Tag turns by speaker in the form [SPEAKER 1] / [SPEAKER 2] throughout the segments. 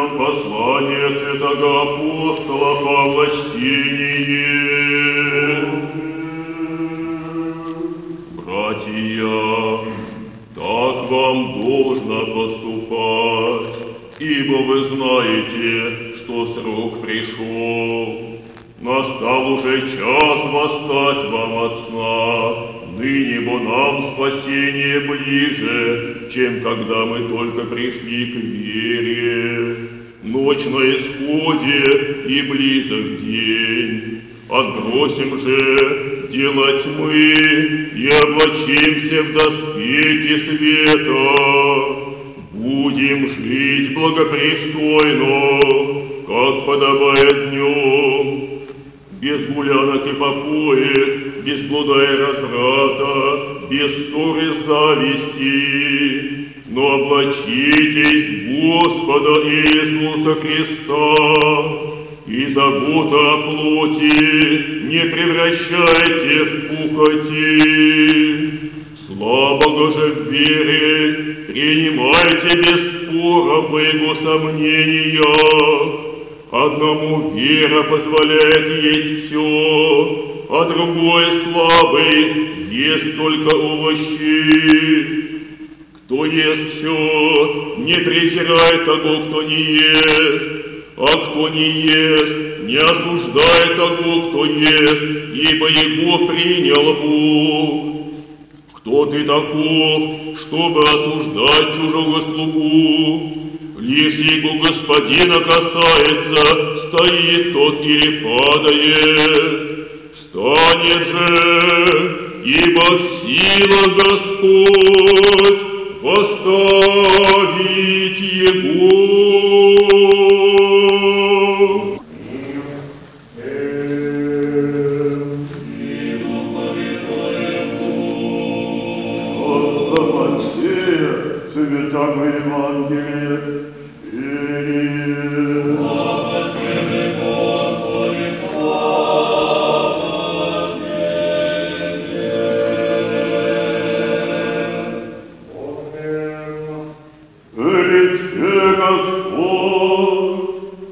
[SPEAKER 1] нам послание святого апостола Павла чтение. Братья, так вам должно поступать, ибо вы знаете, что срок пришел. Настал уже час восстать вам от сна, ныне бо нам спасение ближе, чем когда мы только пришли к вере. Ночь на исходе и близок день. Отбросим же дела тьмы и облачимся в доспехи света. Будем жить благопристойно, как подобает днем, без гулянок и попоек, без блуда и разврата, без ссоры и зависти, но облачитесь в Господа Иисуса Христа, и забота о плоти не превращайте в пухоти. Слабого же в вере принимайте без споров и его сомнения. Одному вера позволяет есть все, а другой слабый ест только овощи. Кто ест все, не презирает того, кто не ест, а кто не ест, не осуждает того, кто ест, ибо его принял Бог. Кто ты таков, чтобы осуждать чужого слугу? Лишь его господина касается, стоит тот или падает. Встанет же, ибо в силах Господь поставить его.
[SPEAKER 2] Святого Евангелия и слава Тебе, Господи, слава Тебе. Рече Господь,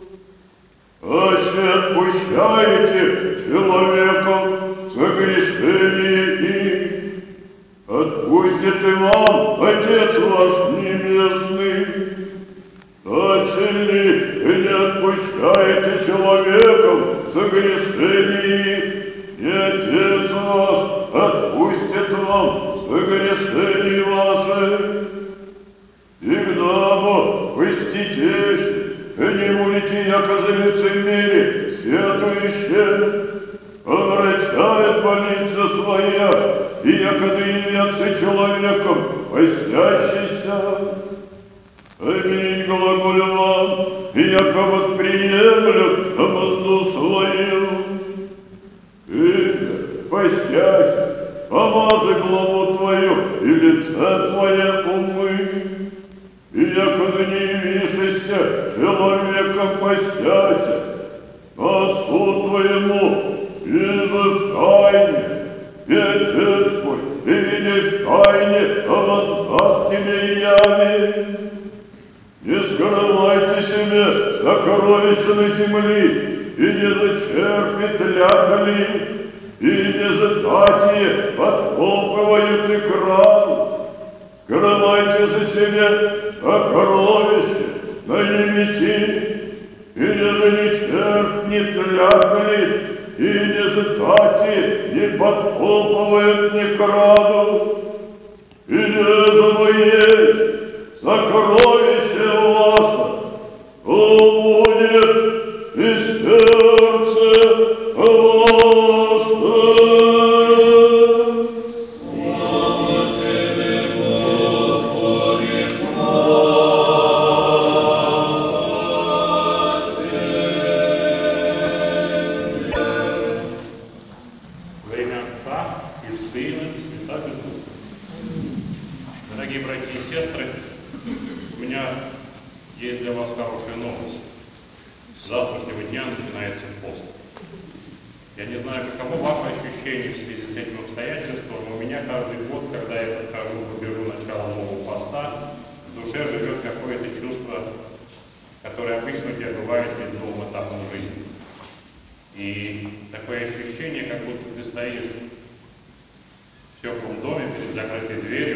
[SPEAKER 2] аще отпущаете человеком согрешение их, отпустит и вам Отец ваш небесный. Дальше ли вы не отпущаете человеком согрешений, и Отец ваш отпустит вам согрешения ваши? Когда бы поститесь, не будете, яко за лицемерие сетующие, омрачает больница своя, и якоды явятся человеком постящийся. Аминь, глаголю вам, и яко восприемлют мзду свою. Ты же, постясь, помазы главу твою и лице твое умы, и якоды не явишься человеком постяся, Отцу твоему иже в тайне, и Отец твой, и видишь в тайне, а воздаст тебе яви. Не скрывайте себе сокровища на земли, и не зачерпит лятли, и не зататие подкопывают и крадут. Скрывайте за себе сокровища на небеси, и не черпнет лятли, и не затати, не подкопывают, не крадут, и не забоесть сокровище ваше, что будет и сердце ваше. Слава Тебе, Господи, слава Тебе.
[SPEAKER 3] Во имя Отца и Сына и Святаго Духа. Дорогие братья и сестры, у меня есть для вас хорошая новость. С завтрашнего дня начинается пост. Я не знаю, каково ваше ощущение в связи с этим обстоятельством. У меня каждый год, когда я подхожу, выберу начало нового поста, в душе живет какое-то чувство которое обычно у тебя бывает перед новым этапом жизни. И такое ощущение, как будто ты стоишь в теплом доме перед закрытой дверью,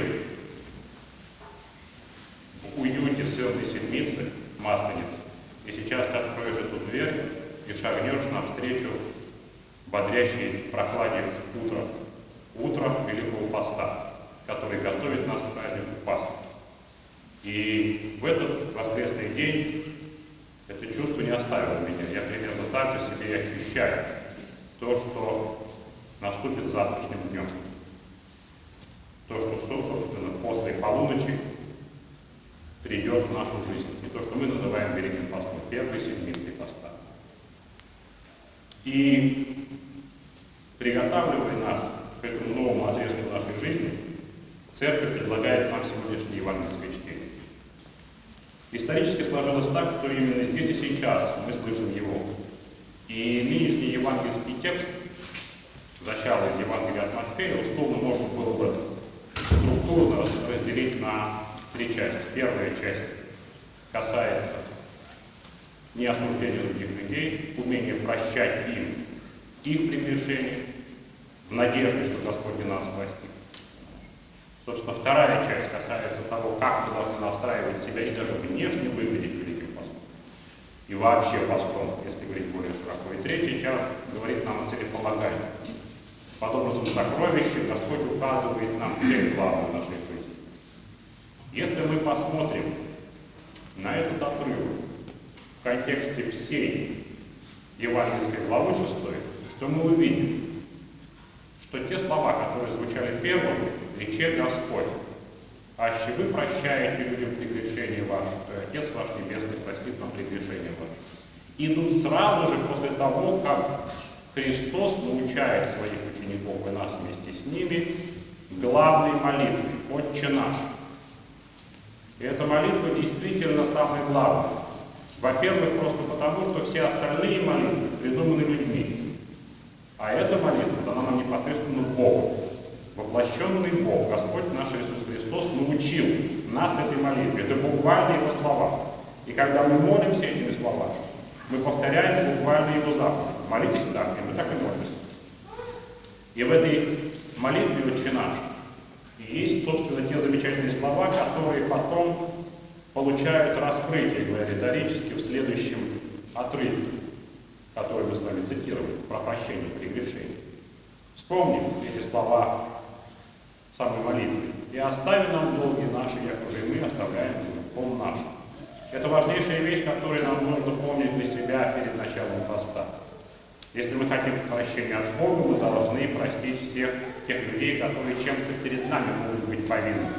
[SPEAKER 3] в уюте сырной седмицы, масленицы, и сейчас ты откроешь эту дверь и шагнешь навстречу бодрящей прохладе утра Великого Поста, который готовит нас к празднику Пасхи. И в этот воскресный день это чувство не оставило меня. Я примерно так же себе и ощущаю то, что наступит завтрашним днем. То, что, собственно, после полуночи придет в нашу жизнь. И то, что мы называем Великим Постом, первой седмицей Поста. И приготавливая нас к этому новому отрезку нашей жизни, Церковь предлагает нам сегодняшнее евангельское чтение. Исторически сложилось так, что именно здесь и сейчас мы слышим его. И нынешний евангельский текст, начало из Евангелия от Матфея, условно можно было бы структурно разделить на три части. Первая часть касается не осуждения других людей, умения прощать им их прегрешения, в надежде, что Господь нас простит. Собственно, вторая часть касается того, как мы должны настраивать себя и даже внешне выглядеть Великим Постом. И вообще постом, если говорить более широко. И третья часть говорит нам о целеполагании. Под образом сокровища Господь указывает нам цель главную нашей жизни. Если мы посмотрим на этот отрывок в контексте всей евангельской главы 6, то мы увидим, что те слова, которые звучали первым, рече Господь, аще вы прощаете людям прегрешения ваши, то и Отец ваш Небесный простит нам прегрешения ваши. Идут сразу же после того, как Христос научает своих учеников и нас вместе с ними главной молитве «Отче наш». И эта молитва действительно самая главная. Во-первых, просто потому, что все остальные молитвы придуманы людьми. А эта молитва дана нам непосредственно Богом. Воплощенный Бог, Господь наш Иисус Христос, научил нас этой молитве. Это буквально Его слова. И когда мы молимся этими словами, мы повторяем буквально Его заповедь. Молитесь так, и мы так и молимся. И в этой молитве «Отче наш» есть, собственно, те замечательные слова, которые потом получают раскрытие, говоря риторически, в следующем отрывке, который мы с вами цитировали, про прощение прегрешений. Вспомним эти слова самой молитвы. «И остави нам долги наши, якобы и мы оставляем долг наш». Это важнейшая вещь, которую нам нужно помнить для себя перед началом поста. Если мы хотим прощения от Бога, мы должны простить всех тех людей, которые чем-то перед нами могут быть повинны.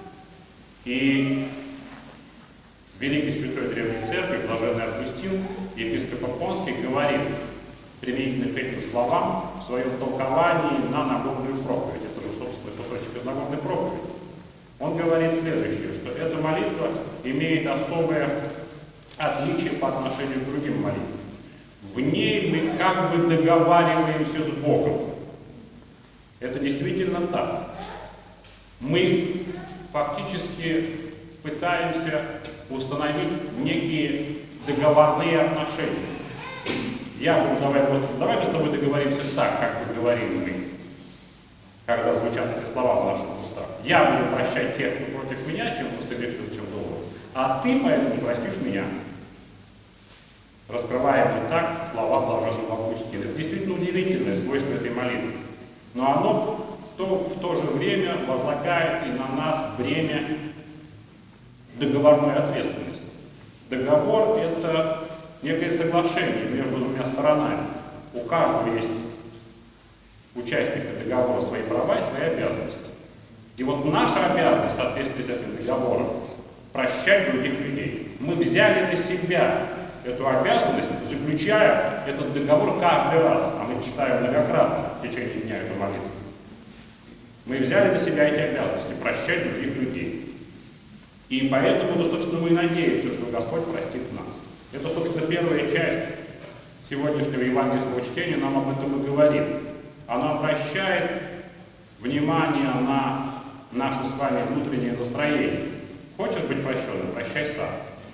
[SPEAKER 3] И великий святой Древней Церкви, блаженный Августин, епископ Афонский, говорит применительно к этим словам в своем толковании на Нагорную проповедь. Это же, собственно, кусочек из Нагорной проповеди. Он говорит следующее, что эта молитва имеет особое отличие по отношению к другим молитвам. В ней мы как бы договариваемся с Богом. Это действительно так. Мы фактически пытаемся установить некие договорные отношения. Я буду, Господи, давай мы с тобой договоримся так, как мы говорим мы, когда звучат эти слова в наших устах. Я буду прощать тех, кто против меня, чем ты совершил, чем долго. А ты поэтому простишь меня. Раскрываем вот так слова блаженного Августина. Это действительно удивительное свойство этой молитвы. Но оно в то же время возлагает и на нас бремя договорной ответственности. Договор – это некое соглашение между двумя сторонами. У каждого есть участника договора свои права и свои обязанности. И вот наша обязанность в соответствии с этим договором – прощать других людей. Мы взяли на себя эту обязанность, заключая этот договор каждый раз, а мы читаем многократно в течение дня эту молитву. Мы взяли на себя эти обязанности – прощать других людей. И поэтому, собственно, мы надеемся, что Господь простит нас. Это, собственно, первая часть сегодняшнего евангельского чтения нам об этом и говорит. Она обращает внимание на наше с вами внутреннее настроение. Хочешь быть прощенным? Прощай сам.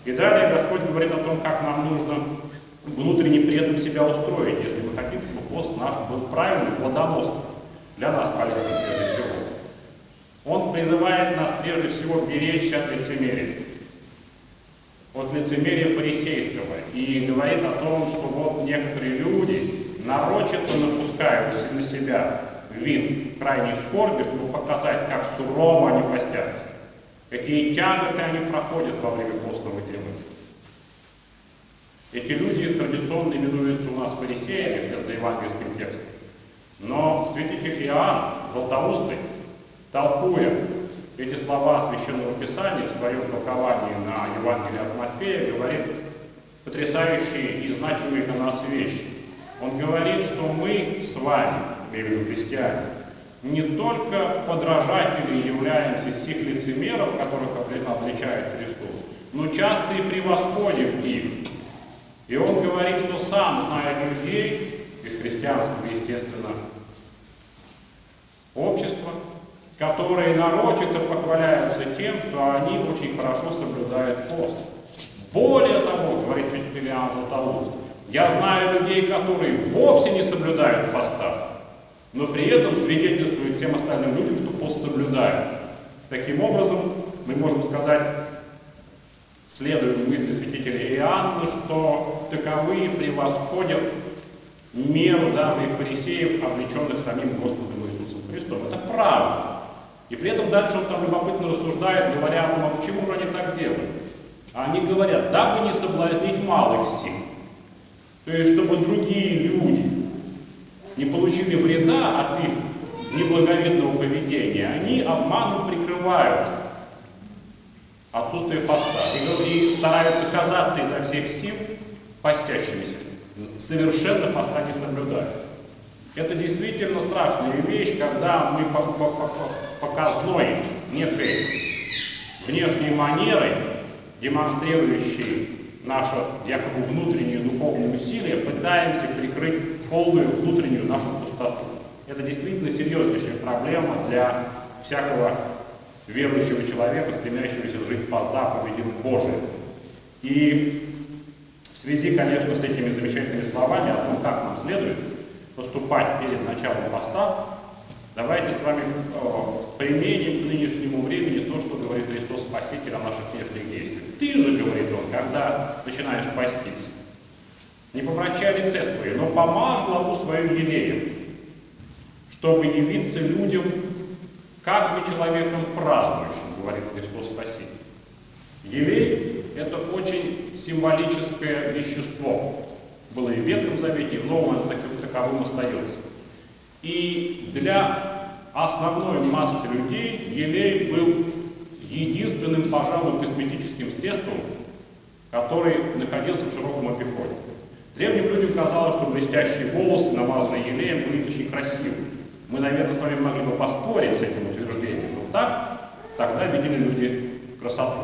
[SPEAKER 3] И далее Господь говорит о том, как нам нужно внутренне при этом себя устроить, если мы хотим, чтобы пост наш был правильным, плодоносным, для нас полезным прежде всего. Он призывает нас прежде всего беречься от лицемерия. От лицемерия фарисейского. И говорит о том, что вот некоторые люди нарочито напускают на себя вид крайней скорби, чтобы показать, как сурово они постятся, какие тяготы они проходят во время постного дела. Эти люди традиционно именуются у нас фарисеями, вслед за евангельским текстом. Но святитель Иоанн Златоустый, толкуя эти слова Священного Писания в своем толковании на Евангелие от Матфея, говорит потрясающие и значимые для нас вещи. Он говорит, что мы с вами, имею в виду христиане, не только подражатели являемся сих лицемеров, которых обличает Христос, но часто и превосходим их. И он говорит, что сам знает людей из христианского, естественно, общества, которые нарочито похваляются тем, что они очень хорошо соблюдают пост. Более того, говорит святитель Иоанн Златоуст, я знаю людей, которые вовсе не соблюдают поста, но при этом свидетельствуют всем остальным людям, что пост соблюдают. Таким образом, мы можем сказать, следуя мысли святителя Иоанна, что таковые превосходят меру даже и фарисеев, облеченных самим Господом Иисусом Христом. Это правда. И при этом дальше он там любопытно рассуждает, говоря о том, а почему же они так делают. А они говорят, дабы не соблазнить малых сил. То есть, чтобы другие люди не получили вреда от их неблаговидного поведения, они обманом прикрывают отсутствие поста и стараются казаться изо всех сил постящимися, совершенно поста не соблюдают. Это действительно страшная вещь, когда мы показной некой внешней манерой, демонстрирующей наше якобы внутреннее духовное усилие, пытаемся прикрыть полную внутреннюю нашу пустоту. Это действительно серьезнейшая проблема для всякого верующего человека, стремящегося жить по заповедям Божьим. И в связи, конечно, с этими замечательными словами о том, как нам следует поступать перед началом поста, давайте с вами применим к нынешнему времени то, что говорит Христос Спаситель о наших внешних действиях. Ты же, говорит Он, когда начинаешь поститься, не помрачай лице свое, но помажь главу свою елеем, чтобы явиться людям как бы человеком празднующим, говорит Христос Спаситель. Елей – это очень символическое вещество. Было и в Ветхом Завете, и в Новом оно таковым остается. И для основной массы людей елей был единственным, пожалуй, косметическим средством, который находился в широком обиходе. Древним людям казалось, что блестящие волосы, намазанные елеем, были очень красивы. Мы, наверное, с вами могли бы поспорить с этим утверждением, но так тогда видели люди красоту.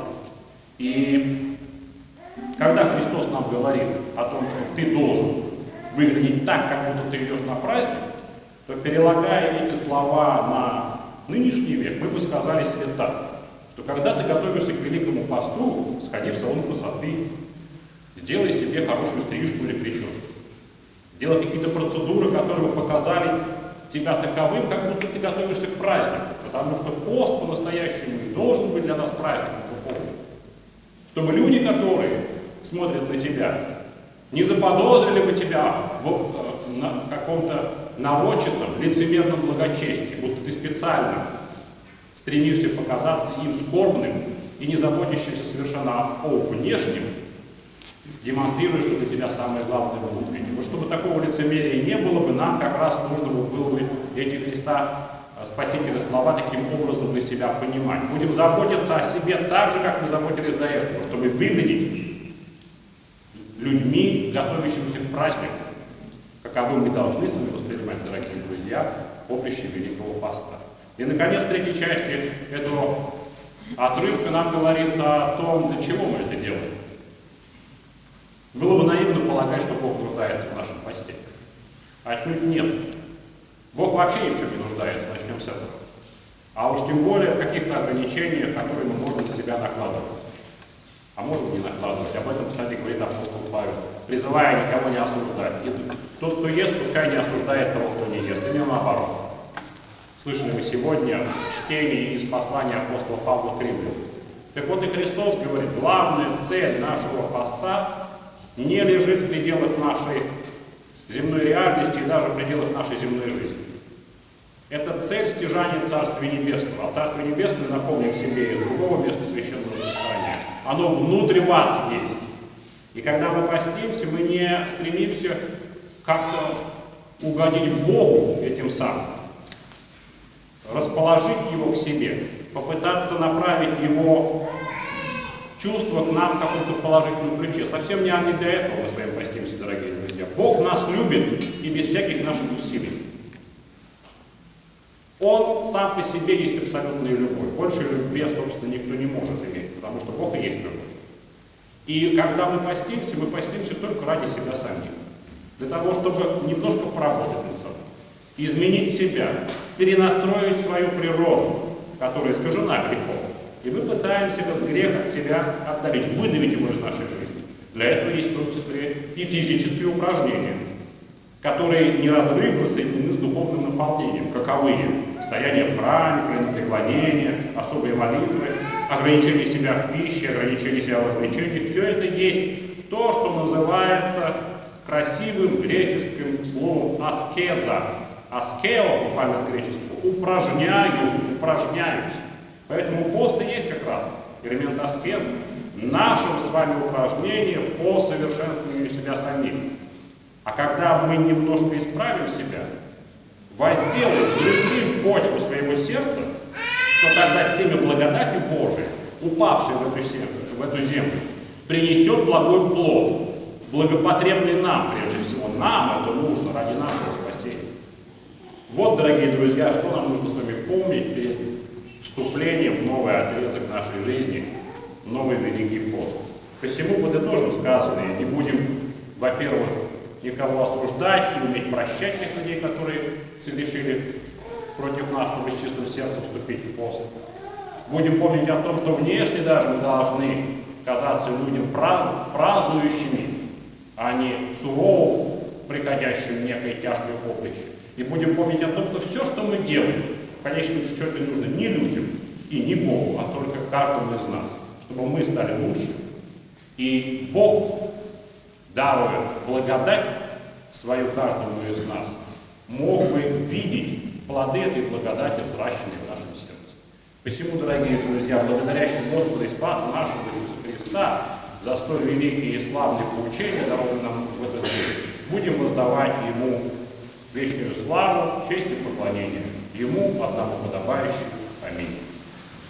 [SPEAKER 3] И когда Христос нам говорит о том, что ты должен выглядеть так, как будто ты идешь на праздник, то, перелагая эти слова на нынешний век, мы бы сказали себе так, что когда ты готовишься к Великому посту, сходи в салон красоты, сделай себе хорошую стрижку или прическу, сделай какие-то процедуры, которые бы показали тебя таковым, как будто ты готовишься к празднику, потому что пост по-настоящему и должен быть для нас праздником духовным. Чтобы люди, которые смотрят на тебя, не заподозрили бы тебя в каком-то нарочитом, лицемерном благочестии, будто ты специально стремишься показаться им скорбным и не заботящимся совершенно о внешнем, демонстрируя, что для тебя самое главное внутреннее. Вот чтобы такого лицемерия не было бы, нам как раз нужно было бы эти Христа Спасителя слова таким образом для себя понимать. Будем заботиться о себе так же, как мы заботились до этого, чтобы выглядеть людьми, готовящимися к празднику, каковым мы должны с вами воспринимать, дорогие друзья, поприще Великого Поста. И, наконец, в третьей части этого отрывка нам говорится о том, для чего мы это делаем. Было бы наивно полагать, что Бог нуждается в нашем посте. Отнюдь нет. Бог вообще ни в чем не нуждается, начнем с этого. А уж тем более в каких-то ограничениях, которые мы можем на себя накладывать. а можем не накладывать. Об этом, кстати, говорит апостол Павел, призывая никого не осуждать. И тот, кто ест, пускай не осуждает того, кто не ест, и не наоборот. Слышали мы сегодня чтение из послания апостола Павла к Римлянам. Так вот и Христос говорит, главная цель нашего поста не лежит в пределах нашей земной реальности и даже в пределах нашей земной жизни. Это цель стяжания Царствия Небесного. А Царствие Небесное, напомним себе из другого места Священного Писания, оно внутри вас есть. И когда мы постимся, мы не стремимся как-то угодить Богу этим самым, расположить Его к себе, попытаться направить Его чувства к нам в каком-то положительном ключе. Совсем не для этого мы с вами постимся, дорогие друзья. Бог нас любит и без всяких наших усилий. Он сам по себе есть абсолютная любовь. Больше любви, собственно, никто не может иметь, потому что Бог и есть любовь. И когда мы постимся только ради себя самих. Для того, чтобы немножко поработать над собой, изменить себя, перенастроить свою природу, которая искажена грехом. И мы пытаемся этот грех от себя отдалить, выдавить его из нашей жизни. Для этого есть в том числе и физические упражнения, которые неразрывно соединены с духовным наполнением. Каковые? Стояние в храме, преклонение, особые молитвы, ограничение себя в пище, ограничение себя в развлечениях. Все это есть то, что называется красивым греческим словом аскеза. Аскео, буквально с греческого, упражняюсь. Поэтому пост и есть как раз элемент аскезы, нашего с вами упражнения по совершенствованию себя самих. А когда мы немножко исправим себя, возделаем, взрыхлим почву своего сердца, то тогда семя благодати Божией, упавшее в эту землю, принесет благой плод, благопотребный нам, прежде всего. Нам это нужно ради нашего спасения. Вот, дорогие друзья, что нам нужно с вами помнить перед вступлением в новый отрезок нашей жизни, новый Великий пост. Посему подытожим сказанное, не будем, во-первых, никого осуждать и уметь прощать тех людей, которые совершили против нас, чтобы с чистым сердцем вступить в пост. Будем помнить о том, что внешне даже мы должны казаться людям празднующими, а не сурово приходящим в некое тяжкое поприще. И будем помнить о том, что все, что мы делаем, в конечном счете нужно не людям и не Богу, а только каждому из нас, чтобы мы стали лучше. И Бог, даруя благодать свою каждому из нас, мог бы видеть плоды этой благодати, взращенные в нашем сердце. Посему, дорогие друзья, благодарящие Господа и Спаса нашего Иисуса Христа за столь великие и славные поучения, дарованные нам в этот день, будем воздавать Ему вечную славу, честь и поклонение. Ему одному подобающему. Аминь.